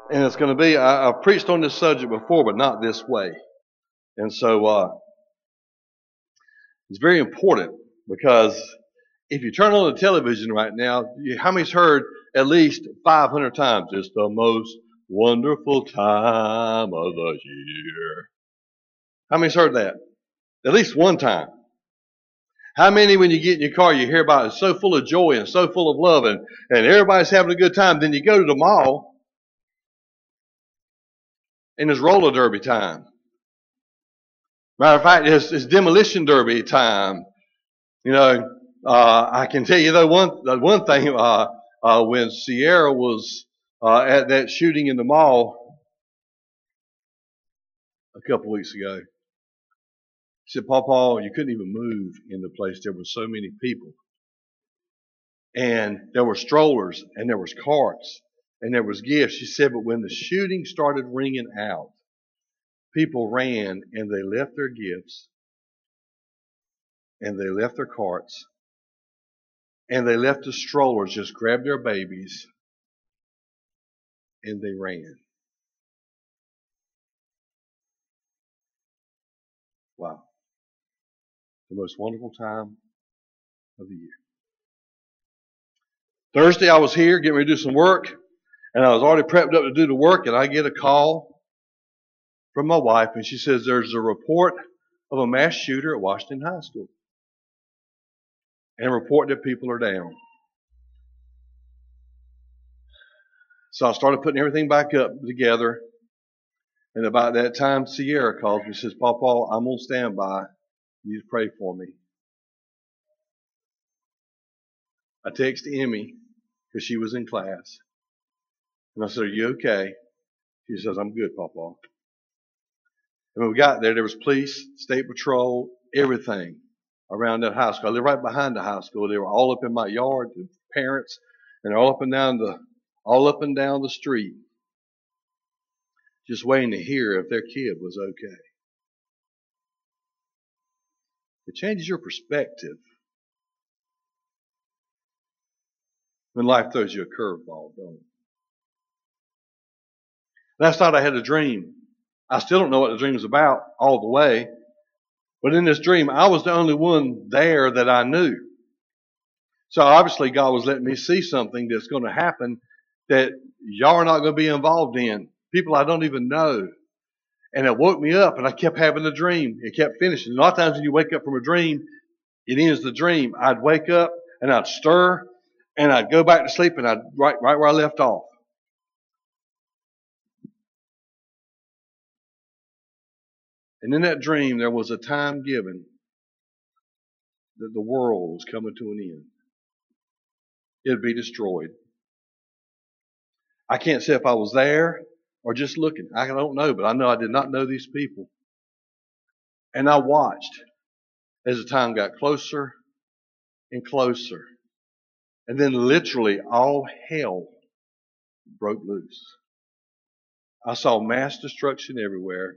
And it's going to be, I've preached on this subject before, but not this way. And so it's very important because if you turn on the television right now, how many's heard at least 500 times, it's the most wonderful time of the year? How many's heard that? At least one time. How many, when you get in your car, you hear about it's so full of joy and so full of love and everybody's having a good time. Then you go to the mall and it's roller derby time. Matter of fact, it's demolition derby time. You know, I can tell you though one thing, when Sierra was at that shooting in the mall a couple weeks ago, she said, Pawpaw, you couldn't even move in the place. There were so many people. And there were strollers and there was carts and there was gifts. She said, but when the shooting started ringing out, people ran and they left their gifts and they left their carts and they left the strollers, just grabbed their babies and they ran. Wow. The most wonderful time of the year. Thursday I was here getting ready to do some work and I was already prepped up to do the work and I get a call from my wife and she says there's a report of a mass shooter at Washington High School and a report that people are down. So I started putting everything back up together and about that time Sierra calls me and says, Pawpaw, I'm on standby. You need to pray for me. I text Emmy because she was in class. And I said, are you okay? She says, I'm good, Pawpaw. And when we got there, there was police, state patrol, everything around that high school. I live right behind the high school. They were all up in my yard, the parents, and they're all up and down the street, just waiting to hear if their kid was okay. It changes your perspective when life throws you a curveball, don't it? Last night I had a dream. I still don't know what the dream was about all the way. But in this dream, I was the only one there that I knew. So obviously God was letting me see something that's going to happen that y'all are not going to be involved in. People I don't even know. And it woke me up and I kept having the dream. It kept finishing. A lot of times when you wake up from a dream, it ends the dream. I'd wake up and I'd stir and I'd go back to sleep and I'd right where I left off. And in that dream, there was a time given that the world was coming to an end. It'd be destroyed. I can't say if I was there or just looking. I don't know, but I know I did not know these people. And I watched as the time got closer and closer. And then literally all hell broke loose. I saw mass destruction everywhere.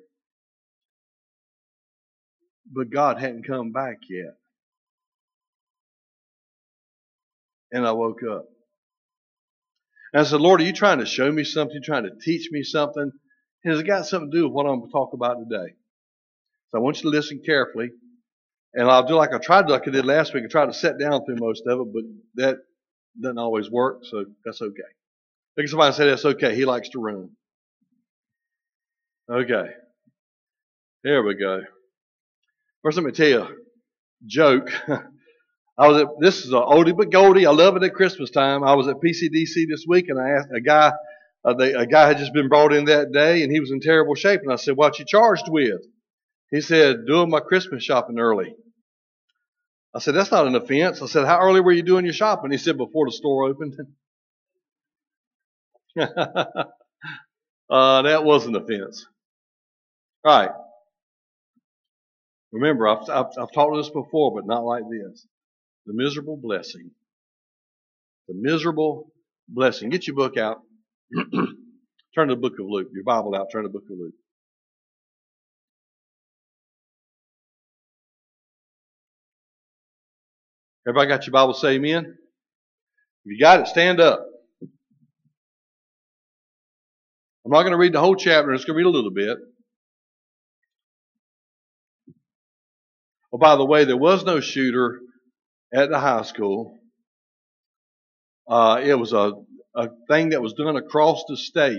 But God hadn't come back yet. And I woke up. And I said, Lord, are you trying to show me something? Trying to teach me something? Has it got something to do with what I'm going to talk about today? So I want you to listen carefully. And I'll do like I tried to, like I did last week. I tried to sit down through most of it, but that doesn't always work, so that's okay. I think somebody said that's okay. He likes to run. Okay. Here we go. First, let me tell you a joke. This is an oldie but goldie. I love it at Christmas time. I was at PCDC this week, and I asked a guy, a guy had just been brought in that day, and he was in terrible shape. And I said, what you charged with? He said, doing my Christmas shopping early. I said, that's not an offense. I said, how early were you doing your shopping? He said, before the store opened. That was an offense. All right. Remember, I've taught this before, but not like this. The miserable blessing. The miserable blessing. Get your book out. Turn to the book of Luke. Your Bible out. Turn to the book of Luke. Everybody got your Bible? Say amen. If you got it, stand up. I'm not going to read the whole chapter. I'm just going to read a little bit. Oh, by the way, there was no shooter at the high school. It was a thing that was done across the state.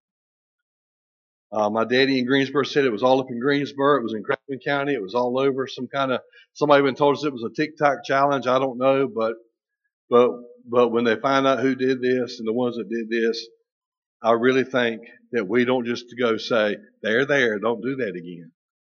My daddy in Greensboro said it was all up in Greensboro. It was in Craven County. It was all over. Somebody even told us it was a TikTok challenge. I don't know, but when they find out who did this and the ones that did this, I really think that we don't just go say, they're there, don't do that again.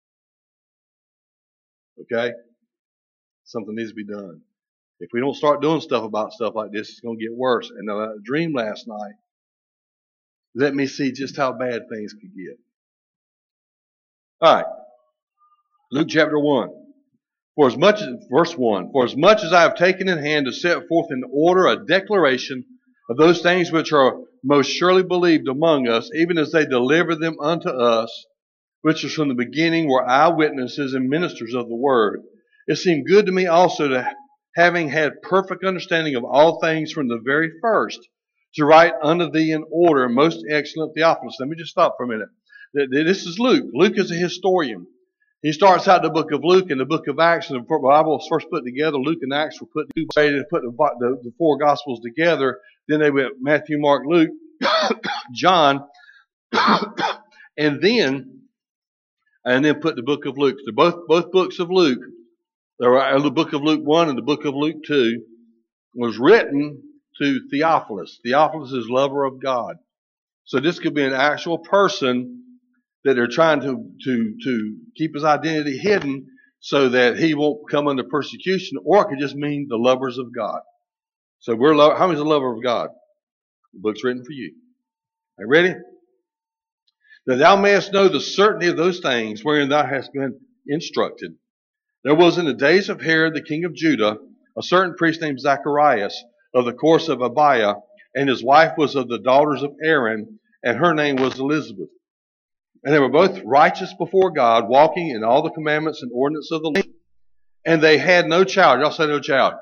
Okay? Something needs to be done. If we don't start doing stuff about stuff like this, it's going to get worse. And a dream last night let me see just how bad things could get. All right. Luke chapter 1. Verse 1. For as much as I have taken in hand to set forth in order a declaration of those things which are most surely believed among us, even as they deliver them unto us, which is from the beginning were eyewitnesses and ministers of the word. It seemed good to me also to, having had perfect understanding of all things from the very first, to write unto thee in order, most excellent Theophilus. Let me just stop for a minute. This is Luke. Luke is a historian. He starts out the book of Luke and the book of Acts, and the Bible was first put together. Luke and Acts were put the four Gospels together. Then they went Matthew, Mark, Luke, John, and then put the book of Luke. So both books of Luke, the book of Luke 1 and the book of Luke 2, was written to Theophilus. Theophilus is lover of God. So this could be an actual person that they're trying to keep his identity hidden so that he won't come under persecution, or it could just mean the lovers of God. So how many's a lover of God? The book's written for you. Are you ready? That thou mayest know the certainty of those things wherein thou hast been instructed. There was in the days of Herod the king of Judah a certain priest named Zacharias of the course of Abiah, and his wife was of the daughters of Aaron, and her name was Elizabeth. And they were both righteous before God, walking in all the commandments and ordinances of the Lord. And they had no child. Y'all say no child.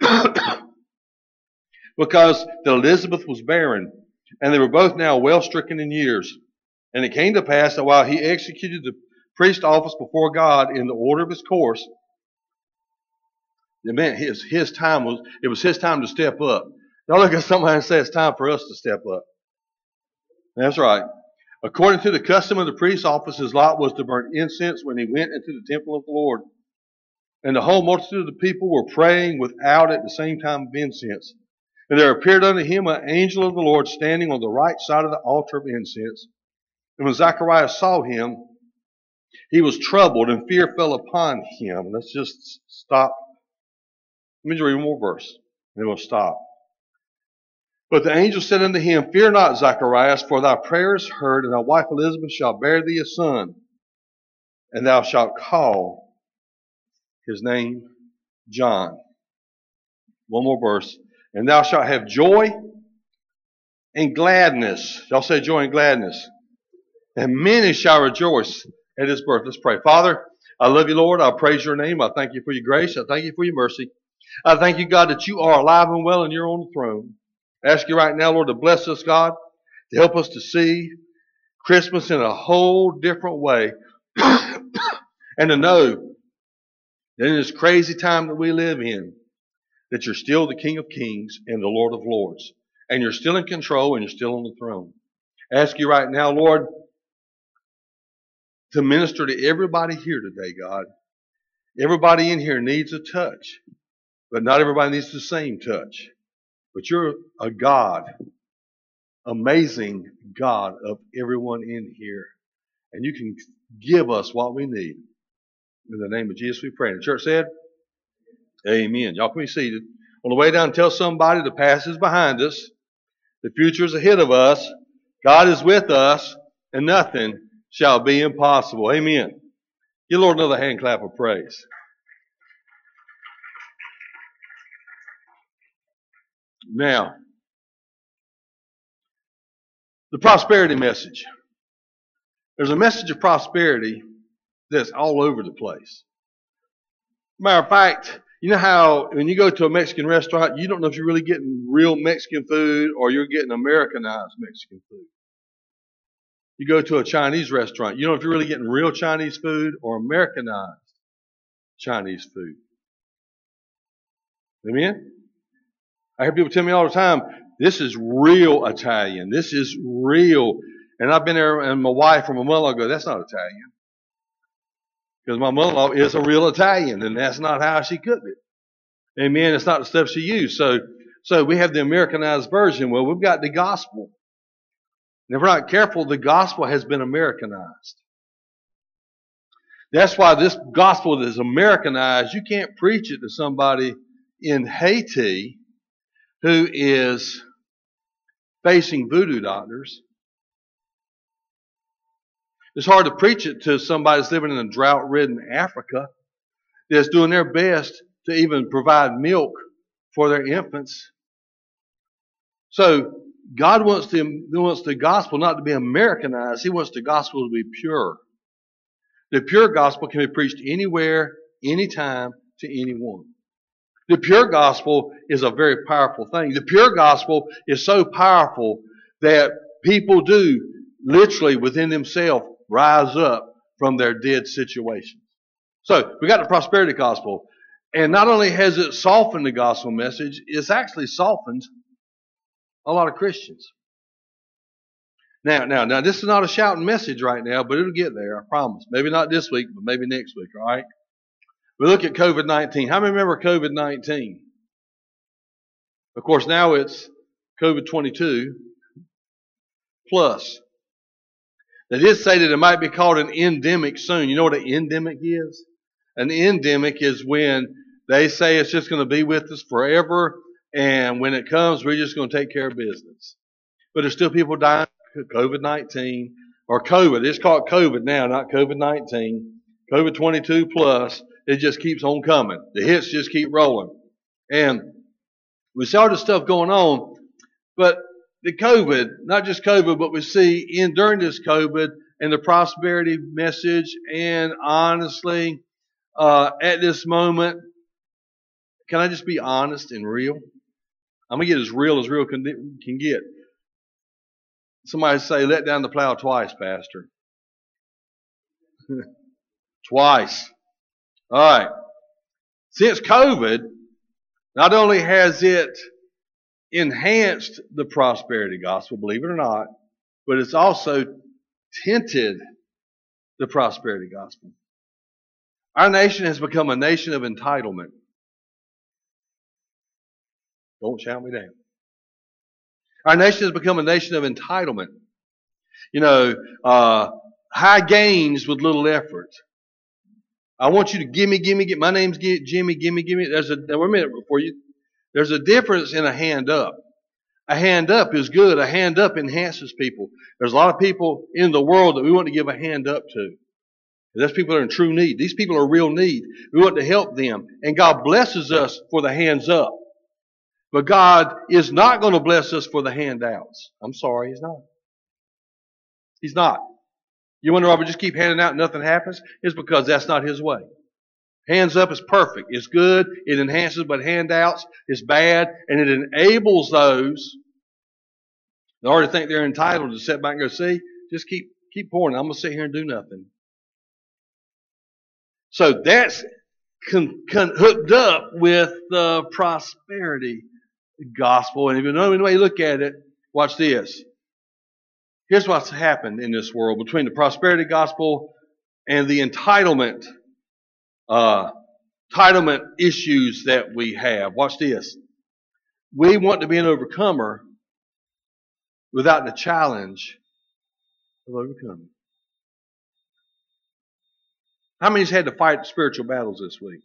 Because that Elizabeth was barren, and they were both now well stricken in years. And it came to pass that while he executed the priest office before God in the order of his course, it meant it was his time to step up. Y'all look at somebody and say it's time for us to step up. That's right. According to the custom of the priest's office, his lot was to burn incense when he went into the temple of the Lord. And the whole multitude of the people were praying without at the same time of incense. And there appeared unto him an angel of the Lord standing on the right side of the altar of incense. And when Zacharias saw him, he was troubled, and fear fell upon him. Let's just stop. Let me just read one more verse, and then we'll stop. But the angel said unto him, Fear not, Zacharias, for thy prayer is heard, and thy wife Elizabeth shall bear thee a son, and thou shalt call his name John. One more verse. And thou shalt have joy and gladness. Y'all say joy and gladness. And many shall rejoice at his birth. Let's pray. Father, I love you, Lord. I praise your name. I thank you for your grace. I thank you for your mercy. I thank you, God, that you are alive and well and you're on the throne. I ask you right now, Lord, to bless us, God, to help us to see Christmas in a whole different way and to know that in this crazy time that we live in, that you're still the King of Kings and the Lord of Lords, and you're still in control and you're still on the throne. I ask you right now, Lord, to minister to everybody here today, God. Everybody in here needs a touch, but not everybody needs the same touch. But you're a God, amazing God of everyone in here. And you can give us what we need. In the name of Jesus we pray. And the church said, Amen. Y'all can be seated. On the way down, tell somebody the past is behind us. The future is ahead of us. God is with us. And nothing shall be impossible. Amen. Give the Lord another hand clap of praise. Now, the prosperity message. There's a message of prosperity that's all over the place. Matter of fact, you know how when you go to a Mexican restaurant, you don't know if you're really getting real Mexican food or you're getting Americanized Mexican food. You go to a Chinese restaurant, you don't know if you're really getting real Chinese food or Americanized Chinese food. Amen? I hear people tell me all the time, this is real Italian. This is real. And I've been there, and my wife or my mother-in-law go, that's not Italian. Because my mother-in-law is a real Italian, and that's not how she cooked it. Amen? It's not the stuff she used. So we have the Americanized version. Well, we've got the gospel. And if we're not careful, the gospel has been Americanized. That's why this gospel that is Americanized, you can't preach it to somebody in Haiti who is facing voodoo doctors. It's hard to preach it to somebody that's living in a drought-ridden Africa that's doing their best to even provide milk for their infants. So God wants the gospel not to be Americanized. He wants the gospel to be pure. The pure gospel can be preached anywhere, anytime, to anyone. The pure gospel is a very powerful thing. The pure gospel is so powerful that people do literally within themselves rise up from their dead situations. So we got the prosperity gospel. And not only has it softened the gospel message, it's actually softened a lot of Christians. Now, this is not a shouting message right now, but it'll get there, I promise. Maybe not this week, but maybe next week, all right? We look at COVID-19. How many remember COVID-19? Of course, now it's COVID-22 plus. They did say that it might be called an endemic soon. You know what an endemic is? An endemic is when they say it's just going to be with us forever, and when it comes, we're just going to take care of business. But there's still people dying of COVID-19, or COVID. It's called COVID now, not COVID-19. COVID-22 plus. It just keeps on coming. The hits just keep rolling. And we see all this stuff going on, but the COVID, not just COVID, but we see during this COVID and the prosperity message, and honestly, at this moment, can I just be honest and real? I'm going to get as real can get. Somebody say, let down the plow twice, Pastor. Twice. All right. Since COVID, not only has it enhanced the prosperity gospel, believe it or not, but it's also tinted the prosperity gospel. Our nation has become a nation of entitlement. Don't shout me down. Our nation has become a nation of entitlement. You know, high gains with little effort. I want you to gimme. My name's Jimmy, gimme. Wait a minute before you. There's a difference in a hand up. A hand up is good. A hand up enhances people. There's a lot of people in the world that we want to give a hand up to. Those people that are in true need. These people are real need. We want to help them. And God blesses us for the hands up. But God is not going to bless us for the handouts. I'm sorry, He's not. He's not. You wonder why we just keep handing out and nothing happens? It's because that's not His way. Hands up is perfect. It's good. It enhances, but handouts is bad. And it enables those that already think they're entitled to sit back and go, see, just keep pouring. I'm going to sit here and do nothing. So that's hooked up with the prosperity gospel. And if you know any way you look at it, watch this. Here's what's happened in this world between the prosperity gospel and the entitlement issues that we have. Watch this. We want to be an overcomer without the challenge of overcoming. How many's had to fight spiritual battles this week?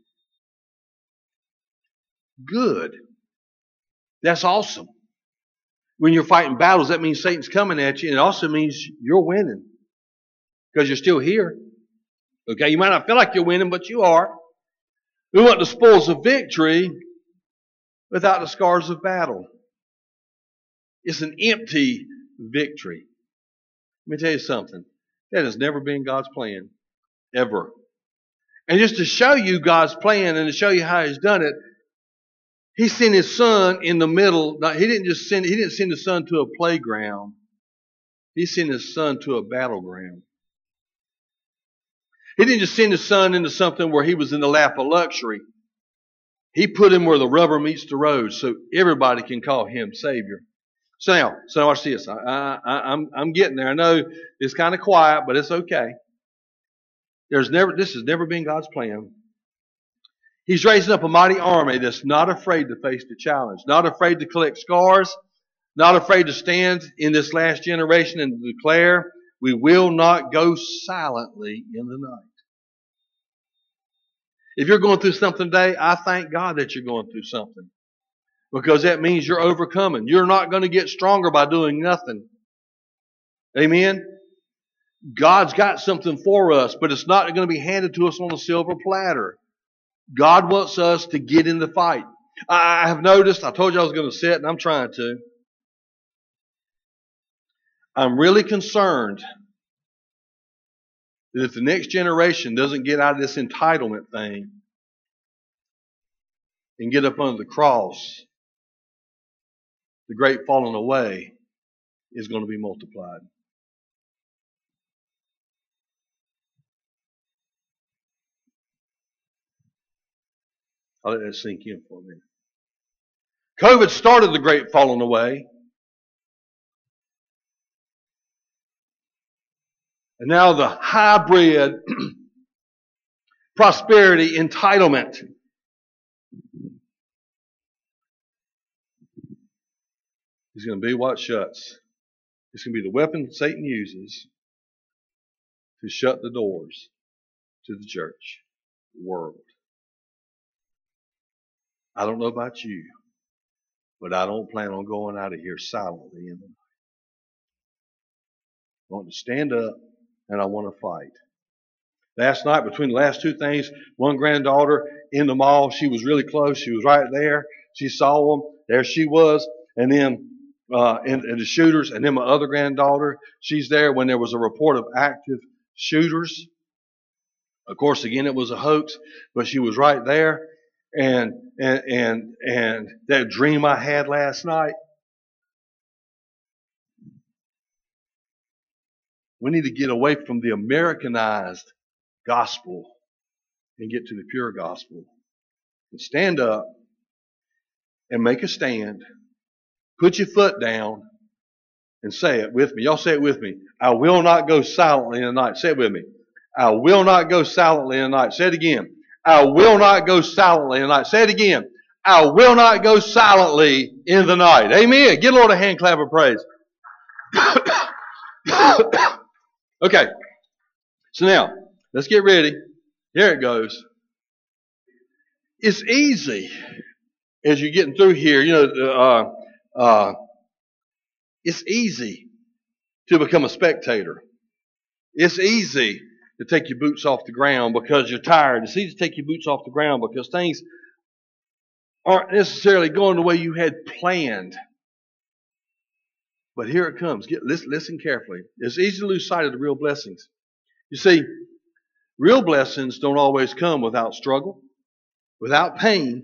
Good. That's awesome. When you're fighting battles, that means Satan's coming at you, and it also means you're winning because you're still here. Okay, you might not feel like you're winning, but you are. We want the spoils of victory without the scars of battle. It's an empty victory. Let me tell you something. That has never been God's plan, ever. And just to show you God's plan and to show you how He's done it, He sent His Son in the middle. He didn't send His Son to a playground He sent his son to a battleground. He didn't just send his son into something where he was in the lap of luxury. He put him where the rubber meets the road so everybody can call him Savior. So now watch this. I'm getting there. I know it's kind of quiet, but it's okay. This has never been God's plan. He's raising up a mighty army that's not afraid to face the challenge, not afraid to collect scars, not afraid to stand in this last generation and declare, we will not go silently in the night. If you're going through something today, I thank God that you're going through something. Because that means you're overcoming. You're not going to get stronger by doing nothing. Amen? God's got something for us, but it's not going to be handed to us on a silver platter. God wants us to get in the fight. I have noticed, I told you I was going to sit, and I'm trying to. I'm really concerned that if the next generation doesn't get out of this entitlement thing and get up under the cross, the great falling away is going to be multiplied. I'll let that sink in for a minute. COVID started the great falling away. And now the hybrid prosperity entitlement is going to be what shuts. It's going to be the weapon Satan uses to shut the doors to the church world. I don't know about you, but I don't plan on going out of here silently in the night. I want to stand up and I want to fight. Last night, between the last two things, one granddaughter in the mall, she was really close. She was right there. She saw them. There she was. And then and the shooters, and then my other granddaughter, she's there when there was a report of active shooters. Of course, again, it was a hoax, but she was right there. And that dream I had last night, we need to get away from the Americanized gospel and get to the pure gospel. And stand up and make a stand. Put your foot down and say it with me. Y'all say it with me. I will not go silently in the night. Say it with me. I will not go silently in the night. Say it again. I will not go silently in the night. Say it again. I will not go silently in the night. Amen. Give the Lord a hand clap of praise. Okay. So now, let's get ready. Here it goes. It's easy as you're getting through here. It's easy to become a spectator. It's easy to take your boots off the ground because you're tired. It's easy to take your boots off the ground because things aren't necessarily going the way you had planned. But here it comes. Listen carefully. It's easy to lose sight of the real blessings. You see, real blessings don't always come without struggle, without pain,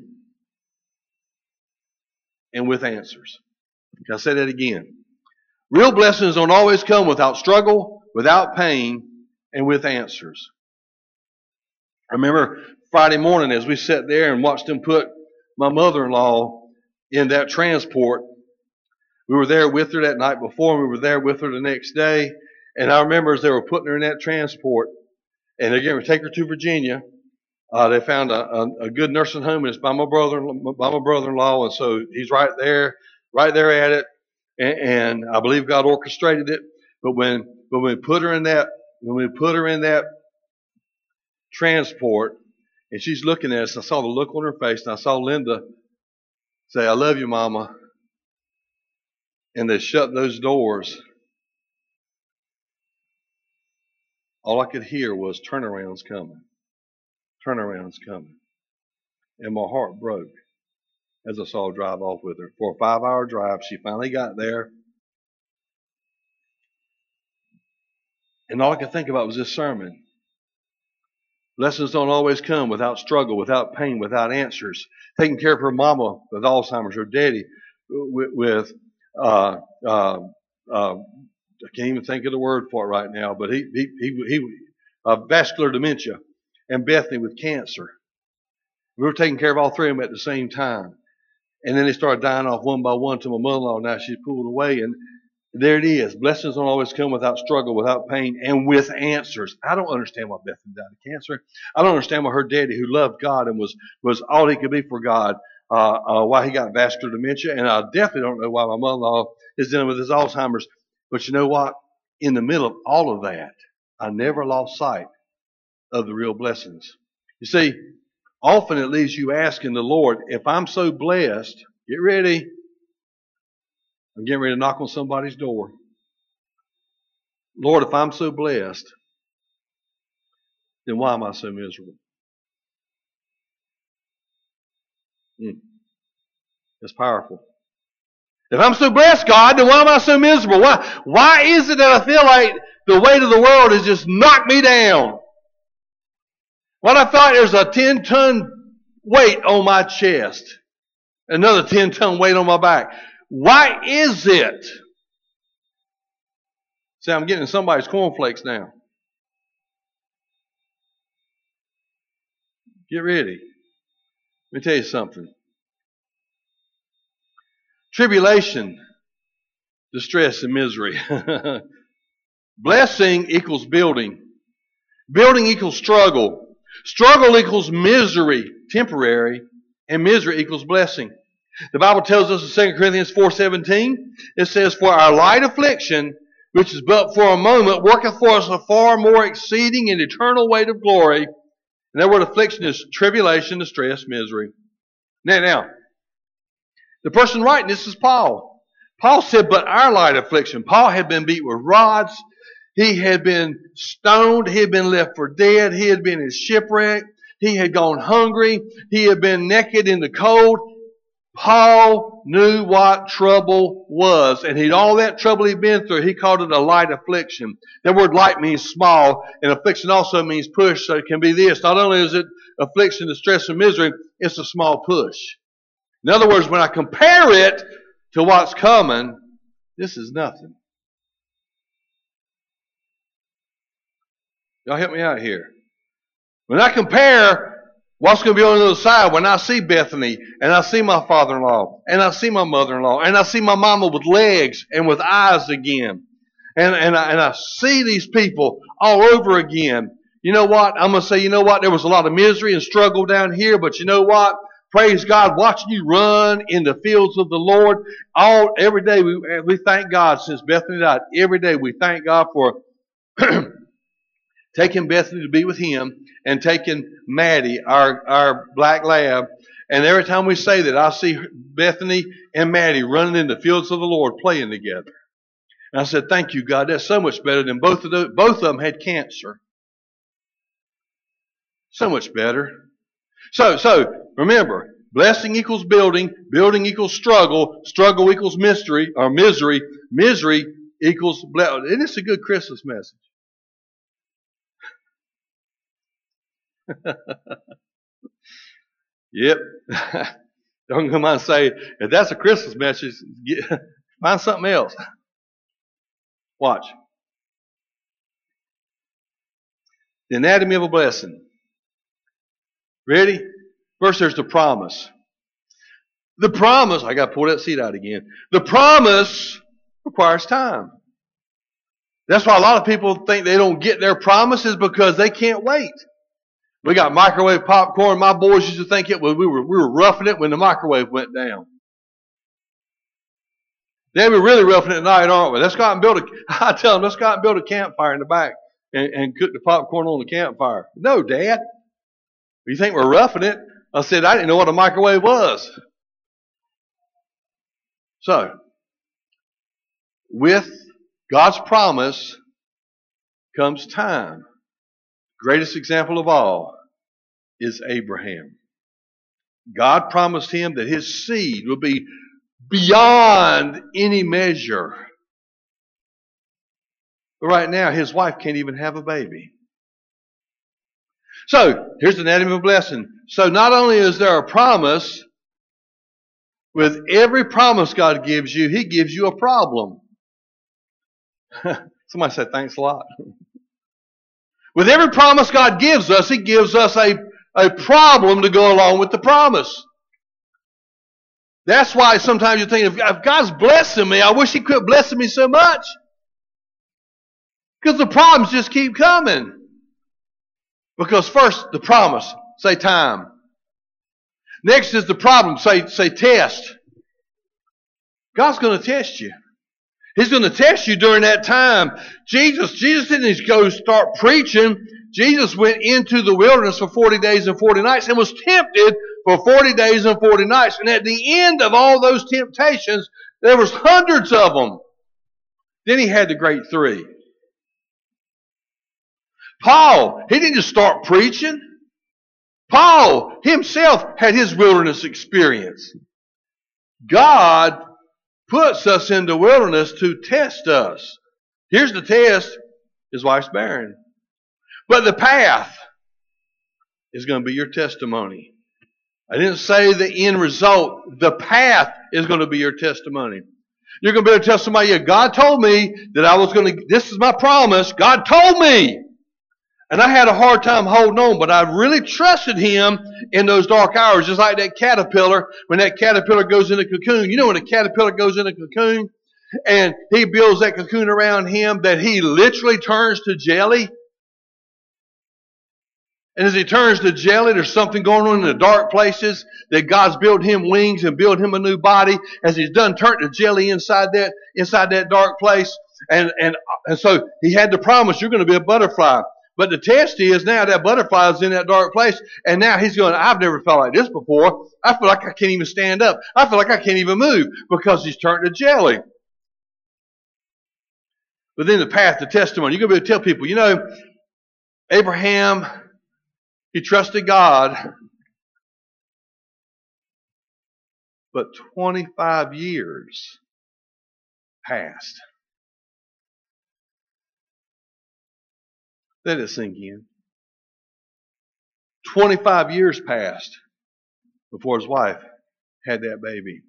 and with answers. Can I say that again? Real blessings don't always come without struggle, without pain, and with answers. I remember Friday morning as we sat there and watched them put my mother-in-law in that transport. We were there with her that night before, and we were there with her the next day. And I remember as they were putting her in that transport, and they're going to take her to Virginia. They found a good nursing home, and it's by my brother-in-law, and so he's right there at it. And I believe God orchestrated it. But when we put her in that transport, and she's looking at us, I saw the look on her face, and I saw Linda say, "I love you, Mama." And they shut those doors. All I could hear was turnarounds coming. Turnarounds coming. And my heart broke as I saw her drive off with her. For a 5-hour drive, she finally got there. And all I could think about was this sermon. Blessings don't always come without struggle, without pain, without answers. Taking care of her mama with Alzheimer's, her daddy with I can't even think of the word for it right now, but he vascular dementia, and Bethany with cancer. We were taking care of all three of them at the same time. And then they started dying off one by one to my mother-in-law. Now she's pulled away, and there it is. Blessings don't always come without struggle, without pain, and with answers. I don't understand why Bethany died of cancer. I don't understand why her daddy, who loved God and was all he could be for God, why he got vascular dementia. And I definitely don't know why my mother-in-law is dealing with his Alzheimer's. But you know what? In the middle of all of that, I never lost sight of the real blessings. You see, often it leaves you asking the Lord, if I'm so blessed, get ready. I'm getting ready to knock on somebody's door. Lord, if I'm so blessed, then why am I so miserable? That's powerful. If I'm so blessed, God, then why am I so miserable? Why is it that I feel like the weight of the world has just knocked me down? Why do I feel like there's a 10-ton weight on my chest? Another 10-ton weight on my back. Why is it? See, I'm getting somebody's cornflakes now. Get ready. Let me tell you something. Tribulation, distress, and misery. Blessing equals building. Building equals struggle. Struggle equals misery, temporary, and misery equals blessing. The Bible tells us in 2 Corinthians 4:17, it says, for our light affliction, which is but for a moment, worketh for us a far more exceeding and eternal weight of glory. And that word affliction is tribulation, distress, misery. Now, the person writing this is Paul. Paul said, but our light affliction. Paul had been beat with rods. He had been stoned. He had been left for dead. He had been in shipwreck. He had gone hungry. He had been naked in the cold. Paul knew what trouble was. And all that trouble he'd been through, he called it a light affliction. That word light means small, and affliction also means push. So it can be this. Not only is it affliction, distress, and misery, it's a small push. In other words, when I compare it to what's coming, this is nothing. Y'all help me out here. When I compare what's going to be on the other side, when I see Bethany, and I see my father-in-law, and I see my mother-in-law, and I see my mama with legs and with eyes again, and I see these people all over again, you know what? I'm going to say, you know what? There was a lot of misery and struggle down here, but you know what? Praise God, watching you run in the fields of the Lord every day. We thank God since Bethany died. Every day we thank God for taking Bethany to be with Him and taking Maddie, our black lab. And every time we say that, I see Bethany and Maddie running in the fields of the Lord playing together. And I said, thank you, God. That's so much better than both of them had cancer. So much better. So remember, blessing equals building, building equals struggle, struggle equals misery, misery equals blessing. Isn't this a good Christmas message? Yep. Don't come on and say, if that's a Christmas message, find something else. Watch. The anatomy of a blessing. Ready? First, there's the promise. The promise, I got to pull that seat out again. The promise requires time. That's why a lot of people think they don't get their promises because they can't wait. We got microwave popcorn. My boys used to think we were roughing it when the microwave went down. Then we're really roughing it at night, aren't we? I tell them, let's go out and build a campfire in the back and cook the popcorn on the campfire. No, Dad. You think we're roughing it? I said, I didn't know what a microwave was. So, with God's promise comes time. Greatest example of all is Abraham. God promised him that his seed would be beyond any measure. But right now, his wife can't even have a baby. So, here's the anatomy of a blessing. So, not only is there a promise, with every promise God gives you, He gives you a problem. Somebody said, thanks a lot. With every promise God gives us, He gives us a problem to go along with the promise. That's why sometimes you think, if God's blessing me, I wish He quit blessing me so much. Because the problems just keep coming. Because first, the promise, say time. Next is the problem, say test. God's going to test you. He's going to test you during that time. Jesus didn't just go start preaching. Jesus went into the wilderness for 40 days and 40 nights and was tempted for 40 days and 40 nights. And at the end of all those temptations, there was hundreds of them. Then He had the great three. Paul, he didn't just start preaching. Paul himself had his wilderness experience. God puts us in the wilderness to test us. Here's the test. His wife's barren. But the path is going to be your testimony. I didn't say the end result. The path is going to be your testimony. You're going to be able to tell somebody, yeah, God told me that I was going to, this is my promise. God told me. And I had a hard time holding on, but I really trusted Him in those dark hours, just like that caterpillar. When that caterpillar goes in a cocoon, you know when a caterpillar goes in a cocoon and he builds that cocoon around him that he literally turns to jelly? And as he turns to jelly, there's something going on in the dark places that God's built him wings and built him a new body. As he's done turned to jelly inside that dark place. And so he had the promise, you're going to be a butterfly. But the test is now that butterfly is in that dark place, and now he's going, I've never felt like this before. I feel like I can't even stand up. I feel like I can't even move because he's turned to jelly. But then the path to testimony, you're going to be able to tell people, you know, Abraham, he trusted God, but 25 years passed. Let it sink in. 25 years passed before his wife had that baby.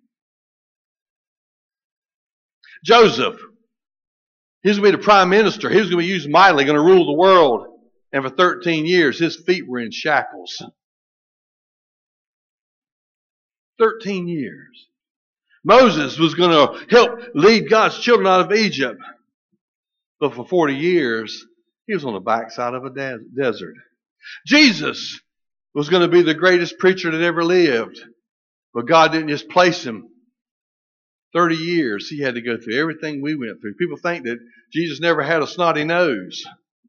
Joseph, he was going to be the prime minister. He was going to be used mightily, going to rule the world. And for 13 years, his feet were in shackles. 13 years. Moses was going to help lead God's children out of Egypt. But for 40 years, he was on the backside of a desert. Jesus was going to be the greatest preacher that ever lived. But God didn't just place him. 30 years, he had to go through everything we went through. People think that Jesus never had a snotty nose.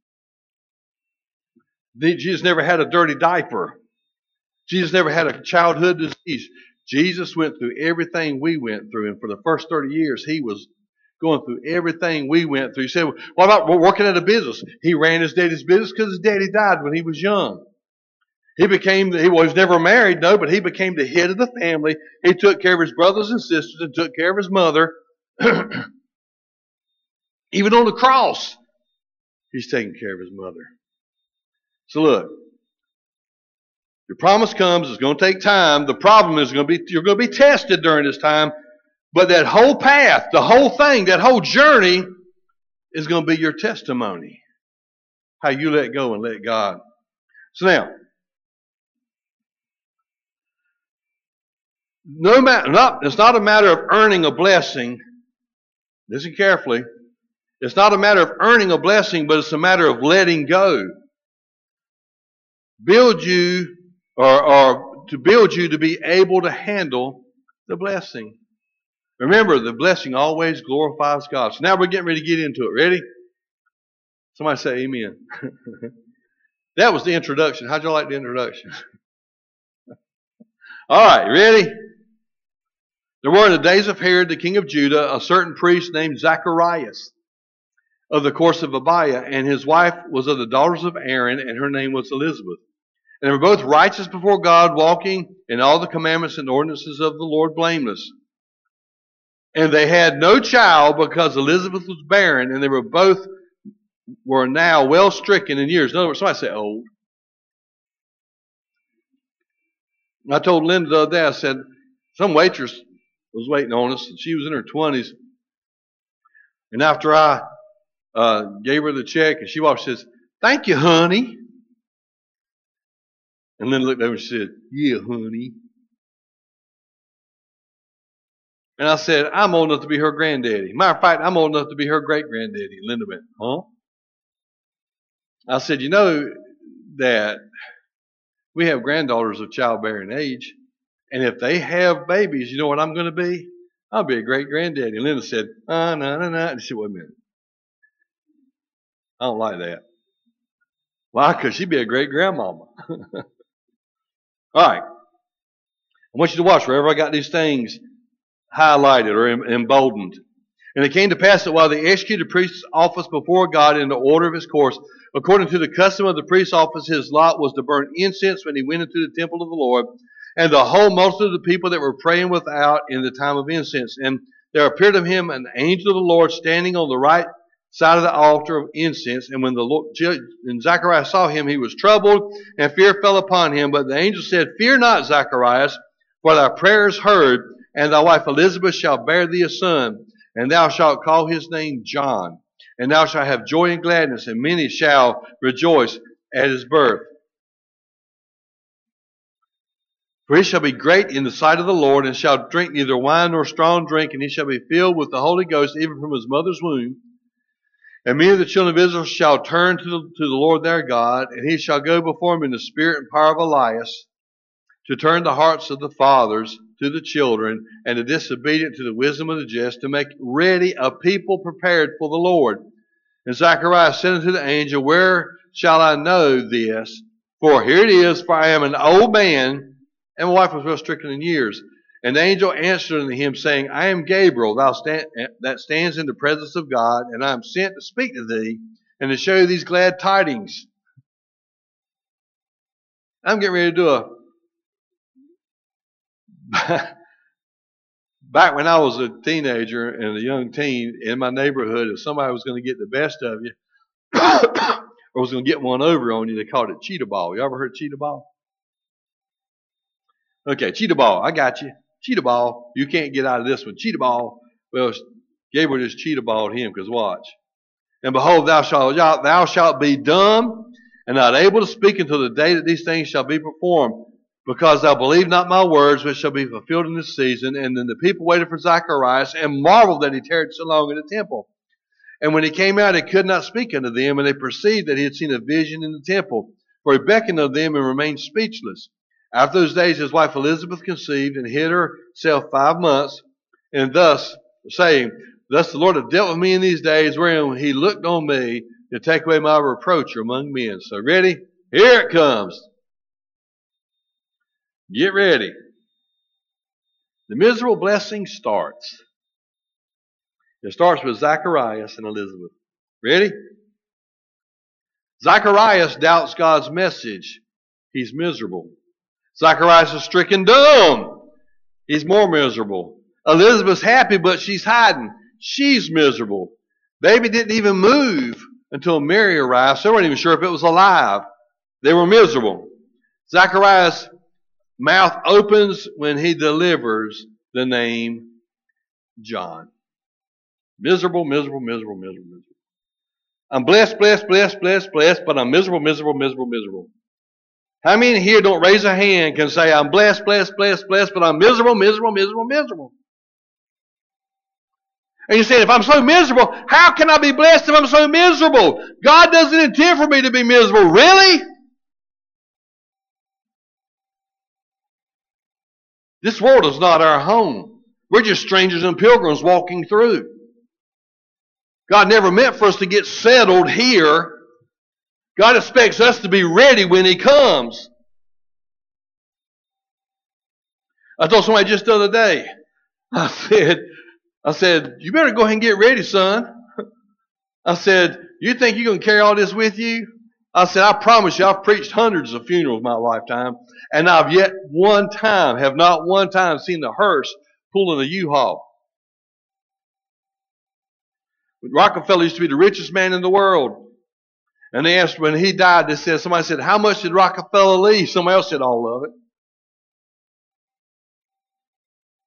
Jesus never had a dirty diaper. Jesus never had a childhood disease. Jesus went through everything we went through. And for the first 30 years, he was going through everything we went through. You say, what about working at a business? He ran his daddy's business because his daddy died when he was young. He was never married, no, but he became the head of the family. He took care of his brothers and sisters and took care of his mother. Even on the cross, he's taking care of his mother. So look, your promise comes, it's going to take time. The problem is you're going to be tested during this time. But that whole path, the whole thing, that whole journey is going to be your testimony. How you let go and let God. So now, it's not a matter of earning a blessing. Listen carefully. It's not a matter of earning a blessing, but it's a matter of letting go. Build you, or to build you to be able to handle the blessing. Remember, the blessing always glorifies God. So now we're getting ready to get into it. Ready? Somebody say amen. That was the introduction. How'd y'all like the introduction? All right, ready? There were in the days of Herod, the king of Judah, a certain priest named Zacharias of the course of Abiah, and his wife was of the daughters of Aaron, and her name was Elizabeth. And they were both righteous before God, walking in all the commandments and ordinances of the Lord blameless. And they had no child because Elizabeth was barren, and they were now well stricken in years. In other words, somebody say old. I told Linda the other day, I said, some waitress was waiting on us, and she was in her 20s. And after I gave her the check, and she walked and says, "Thank you, honey." And Linda looked over and said, "Yeah, honey." And I said, "I'm old enough to be her granddaddy. Matter of fact, I'm old enough to be her great-granddaddy." And Linda went, "Huh?" I said, "You know that we have granddaughters of childbearing age, and if they have babies, you know what I'm going to be? I'll be a great-granddaddy." And Linda said, no, no, no. And she said, "Wait a minute. I don't like that." Why? Because she'd be a great-grandmama. All right. I want you to watch wherever I got these things highlighted or emboldened. "And it came to pass that while they executed the priest's office before God in the order of his course, according to the custom of the priest's office, his lot was to burn incense when he went into the temple of the Lord, and the whole multitude of the people that were praying without in the time of incense. And there appeared to him an angel of the Lord standing on the right side of the altar of incense. And when Zacharias saw him, he was troubled, and fear fell upon him. But the angel said, Fear not, Zacharias, for thy prayer is heard, and thy wife Elizabeth shall bear thee a son, and thou shalt call his name John. And thou shalt have joy and gladness, and many shall rejoice at his birth. For he shall be great in the sight of the Lord, and shall drink neither wine nor strong drink, and he shall be filled with the Holy Ghost even from his mother's womb. And many of the children of Israel shall turn to the Lord their God, and he shall go before him in the spirit and power of Elias, to turn the hearts of the fathers to the children, and the disobedient to the wisdom of the just, to make ready a people prepared for the Lord. And Zacharias said unto the angel, Where shall I know this? For here it is, for I am an old man, and my wife was well stricken in years. And the angel answered unto him, saying, I am Gabriel, that stands in the presence of God, and I am sent to speak to thee, and to show you these glad tidings. I'm getting ready to do back when I was a teenager and a young teen in my neighborhood, if somebody was going to get the best of you, or was going to get one over on you, they called it cheetah ball. You ever heard cheetah ball? Okay, cheetah ball. I got you. Cheetah ball. You can't get out of this one. Cheetah ball. Well, Gabriel just cheetah balled him, because watch. And behold, thou shalt be dumb and not able to speak until the day that these things shall be performed, because thou believe not my words, which shall be fulfilled in this season. And then the people waited for Zacharias, and marveled that he tarried so long in the temple. And when he came out, he could not speak unto them, and they perceived that he had seen a vision in the temple. For he beckoned unto them and remained speechless. After those days his wife Elizabeth conceived, and hid herself 5 months, and thus saying, Thus the Lord hath dealt with me in these days, wherein he looked on me to take away my reproach among men. So ready? Here it comes. Get ready. The miserable blessing starts. It starts with Zacharias and Elizabeth. Ready? Zacharias doubts God's message. He's miserable. Zacharias is stricken dumb. He's more miserable. Elizabeth's happy, but she's hiding. She's miserable. Baby didn't even move until Mary arrived. So they weren't even sure if it was alive. They were miserable. Zacharias' mouth opens when he delivers the name John. Miserable, miserable, miserable, miserable, miserable. I'm blessed, blessed, blessed, blessed, blessed, but I'm miserable, miserable, miserable, miserable. How many here don't raise a hand can say, I'm blessed, blessed, blessed, blessed, but I'm miserable, miserable, miserable, miserable? And you say, if I'm so miserable, how can I be blessed if I'm so miserable? God doesn't intend for me to be miserable. Really? This world is not our home. We're just strangers and pilgrims walking through. God never meant for us to get settled here. God expects us to be ready when He comes. I told somebody just the other day, I said, you better go ahead and get ready, son. I said, you think you're going to carry all this with you? I said, I promise you, I've preached hundreds of funerals in my lifetime, and I've have not one time seen the hearse pulling a U-Haul. Rockefeller used to be the richest man in the world. And they asked when he died, somebody said, how much did Rockefeller leave? Somebody else said all of it.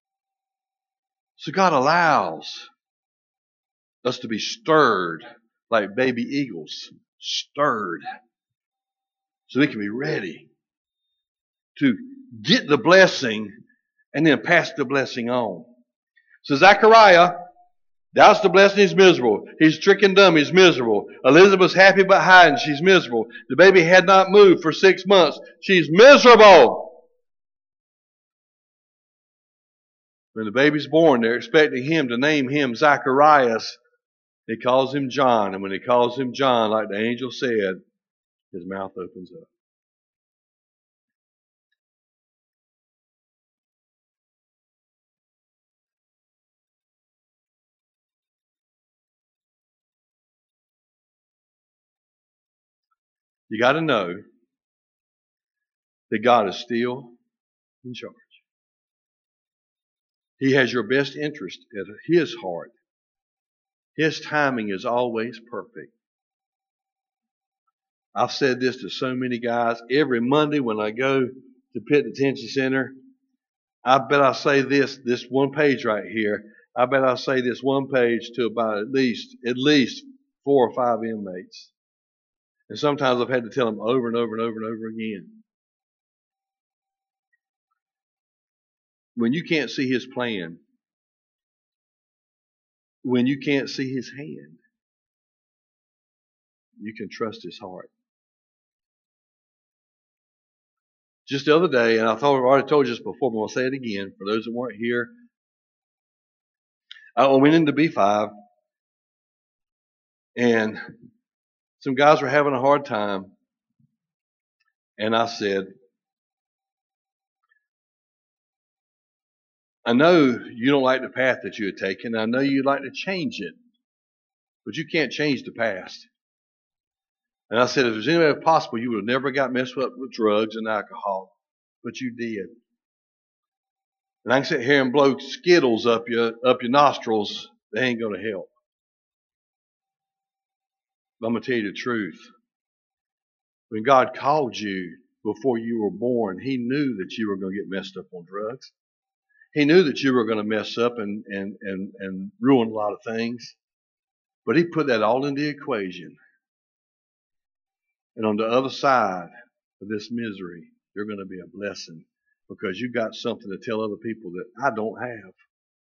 So God allows us to be stirred like baby eagles, stirred, so they can be ready to get the blessing and then pass the blessing on. So Zechariah doubts the blessing, he's miserable. He's stricken dumb, he's miserable. Elizabeth's happy but hiding, she's miserable. The baby had not moved for 6 months, she's miserable. When the baby's born, they're expecting him to name him Zacharias. He calls him John, and when he calls him John, like the angel said, his mouth opens up. You got to know that God is still in charge. He has your best interest at His heart. His timing is always perfect. I've said this to so many guys. Every Monday when I go to Pitt Detention Center, I bet I say this one page right here. I bet I say this one page to about at least 4 or 5 inmates. And sometimes I've had to tell them over and over and over and over again. When you can't see His plan, when you can't see His hand, you can trust His heart. Just the other day, and I've already told you this before, but I'll say it again for those that weren't here. I went into B5, and some guys were having a hard time, and I said, I know you don't like the path that you had taken. I know you'd like to change it, but you can't change the past. And I said, if there's any way possible, you would have never got messed up with drugs and alcohol, but you did. And I can sit here and blow Skittles up your nostrils. They ain't going to help. But I'm going to tell you the truth. When God called you before you were born, He knew that you were going to get messed up on drugs. He knew that you were going to mess up and ruin a lot of things. But He put that all in the equation. And on the other side of this misery, you're going to be a blessing because you got something to tell other people that I don't have.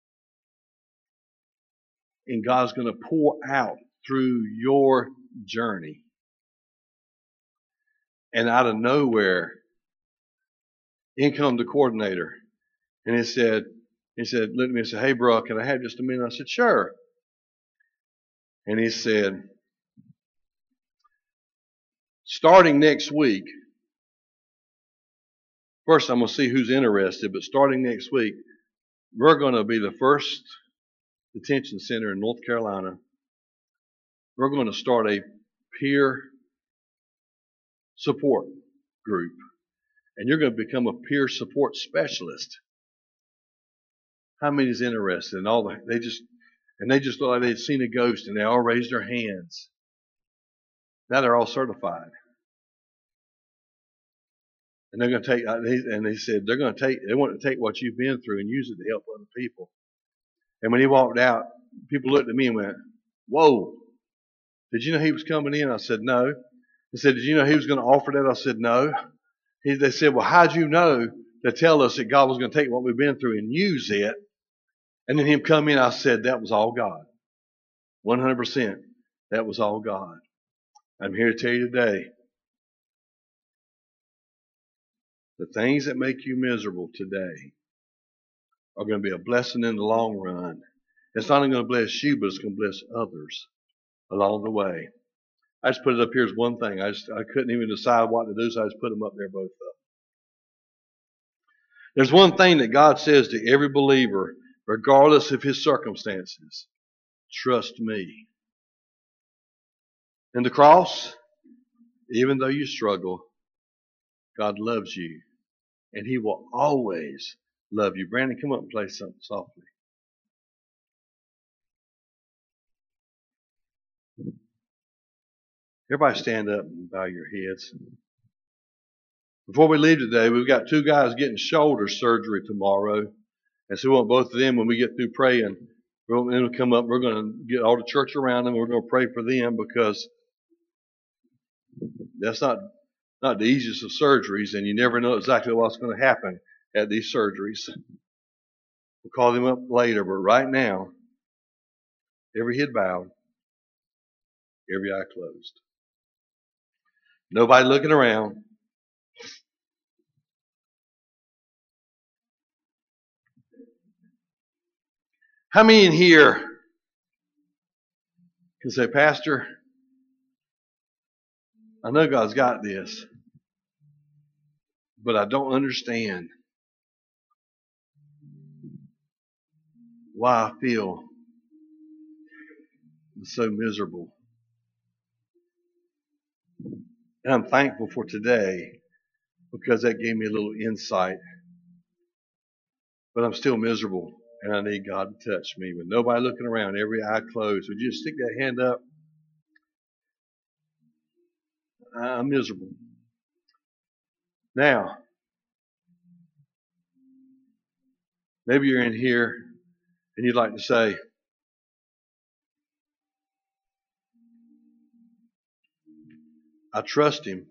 And God's going to pour out through your journey. And out of nowhere, in come the coordinator. And he said, looked at me and said, hey, bro, can I have just a minute? I said, sure. And he said, starting next week, first I'm going to see who's interested, but starting next week, we're going to be the first detention center in North Carolina. We're going to start a peer support group. And you're going to become a peer support specialist. How many is interested? And they just look like they'd seen a ghost, and they all raised their hands. Now they're all certified. And they're going to take, and they said they want to take what you've been through and use it to help other people. And when he walked out, people looked at me and went, whoa, did you know he was coming in? I said, no. They said, did you know he was going to offer that? I said, no. They said, well, how'd you know to tell us that God was going to take what we've been through and use it? And then him come in, I said, that was all God. 100%. That was all God. I'm here to tell you today, the things that make you miserable today are going to be a blessing in the long run. It's not only going to bless you, but it's going to bless others along the way. I just put it up here as one thing. I couldn't even decide what to do, so I just put them up there both up. There's one thing that God says to every believer, regardless of his circumstances. Trust me. And the cross, even though you struggle, God loves you. And He will always love you. Brandon, come up and play something softly. Everybody stand up and bow your heads. Before we leave today, we've got 2 guys getting shoulder surgery tomorrow. And so we want both of them, when we get through praying, We're going to come up. We're going to get all the church around them. We're going to pray for them because that's not the easiest of surgeries, and you never know exactly what's going to happen at these surgeries. We'll call them up later, but right now, every head bowed, every eye closed. Nobody looking around. How many in here can say, Pastor, I know God's got this, but I don't understand why I feel so miserable. And I'm thankful for today because that gave me a little insight. But I'm still miserable and I need God to touch me. With nobody looking around, every eye closed, would you just stick that hand up? I'm miserable. Now, maybe you're in here and you'd like to say, I trust Him,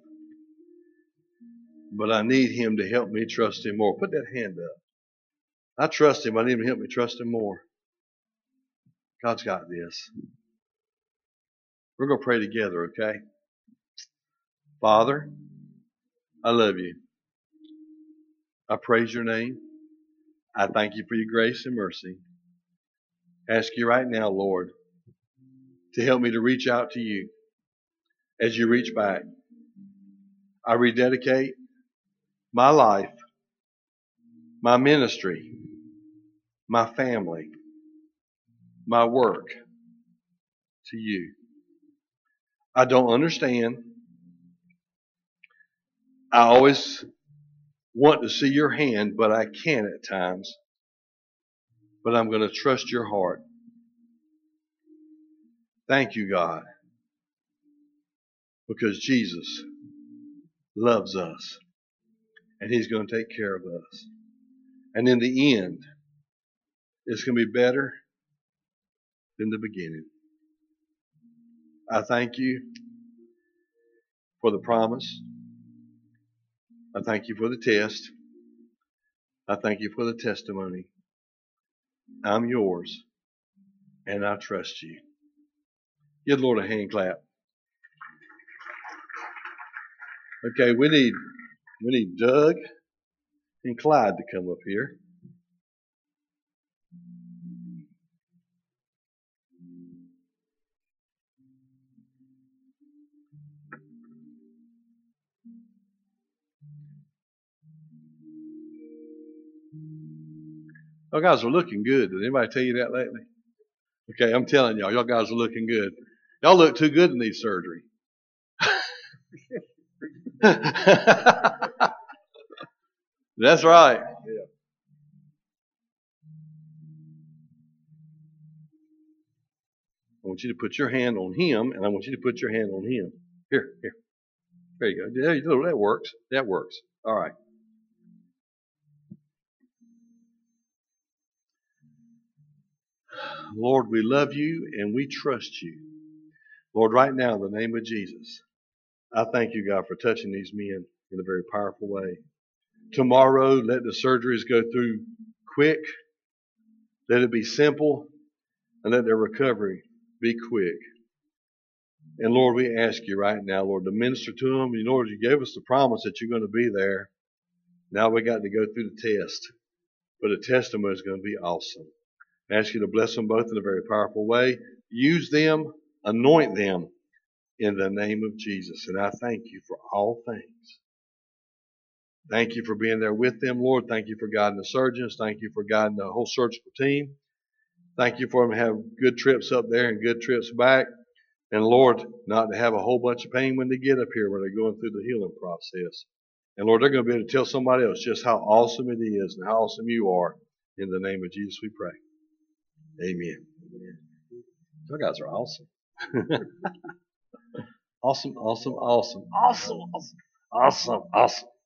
but I need Him to help me trust Him more. Put that hand up. I trust Him. I need Him to help me trust Him more. God's got this. We're going to pray together, okay? Father, I love You. I praise Your name. I thank You for Your grace and mercy. I ask You right now, Lord, to help me to reach out to You as You reach back. I rededicate my life, my ministry, my family, my work to You. I don't understand. I always want to see Your hand, but I can at times. But I'm going to trust Your heart. Thank You, God, because Jesus loves us and He's going to take care of us. And in the end, it's going to be better than the beginning. I thank You for the promise. I thank You for the test. I thank You for the testimony. I'm Yours, and I trust You. Give the Lord a hand clap. Okay, we need Doug and Clyde to come up here. Y'all guys are looking good. Did anybody tell you that lately? Okay, I'm telling y'all guys are looking good. Y'all look too good to need surgery. That's right. Yeah. I want you to put your hand on him, and I want you to put your hand on him. Here. There you go. There you go. That works. That works. All right. Lord, we love You and we trust You. Lord, right now, in the name of Jesus, I thank You, God, for touching these men in a very powerful way. Tomorrow, let the surgeries go through quick. Let it be simple, and let their recovery be quick. And Lord, we ask You right now, Lord, to minister to them. Lord, You gave us the promise that You're going to be there. Now we got to go through the test. But the testimony is going to be awesome. I ask You to bless them both in a very powerful way. Use them, anoint them in the name of Jesus. And I thank You for all things. Thank You for being there with them, Lord. Thank You for guiding the surgeons. Thank You for guiding the whole surgical team. Thank You for them to have good trips up there and good trips back. And Lord, not to have a whole bunch of pain when they get up here when they're going through the healing process. And Lord, they're going to be able to tell somebody else just how awesome it is and how awesome You are. In the name of Jesus we pray. Amen. You guys are awesome. Awesome.